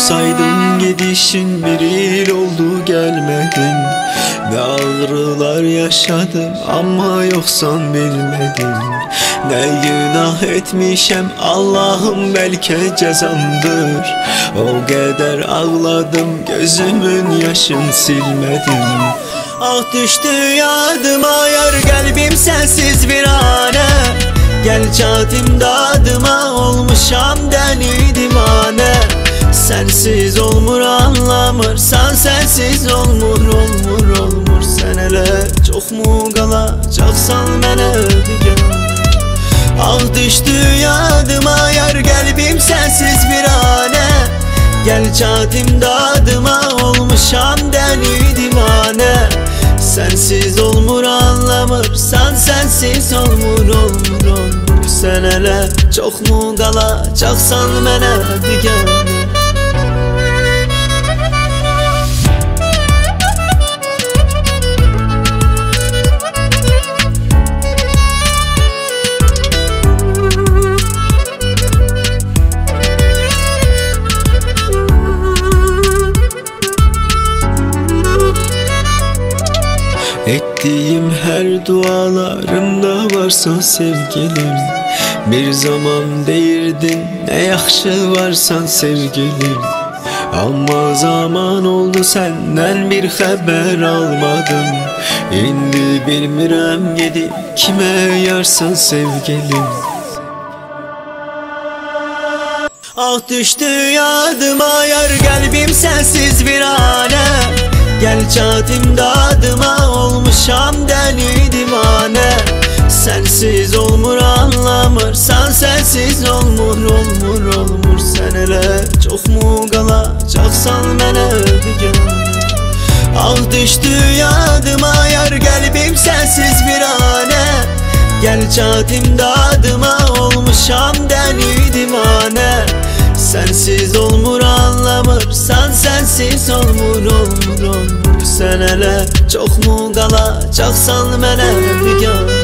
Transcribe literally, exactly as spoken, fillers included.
olsaydım gidişin bir yıl oldu gelmedin. Ne ağrılar yaşadım ama yoksan bilmedim. Ne günah etmişem Allah'ım belki cezamdır. O kadar ağladım gözümün yaşını silmedim. Ah düştü yadıma yar kalbim sensiz virane. Gel çatim dadıma olmuşam deli divane. Sensiz olmur anlamırsan sensiz olmur olmur olmur. Sen hele çok mu kalacaksan mənə digər. Ah düştü yadıma yar kalbim sensiz virane. Gel çatim dadıma olmuşam deli divane. Sensiz olmur anlamırsan sensiz olmur olmur olmur. Sen hele çok mu kalacaksan mənə digər. Ettiğim her dualarımda varsan sevgilim. Bir zaman deyirdin ne yaxşı varsan sevgilim. Ama zaman oldu senden bir haber almadım. İndi bilmirəm gedib kime yarsan sevgilim. Ah düştü yadıma yar kalbim sensiz virane. Gel çatim dadıma olmuşam deli divane. Sensiz olmur anlamırsan sensiz olmur olmur olmur. Sen hele çok mu kalacaksan mənə digər. Ah düştü yadıma yar kalbim sensiz virane. Gel çatim dadıma olmuşam deli divane. Sensiz olmur anlamırsan sensiz olmur olmur olmur. Sen hele çok mu kalacaksan mənə digər.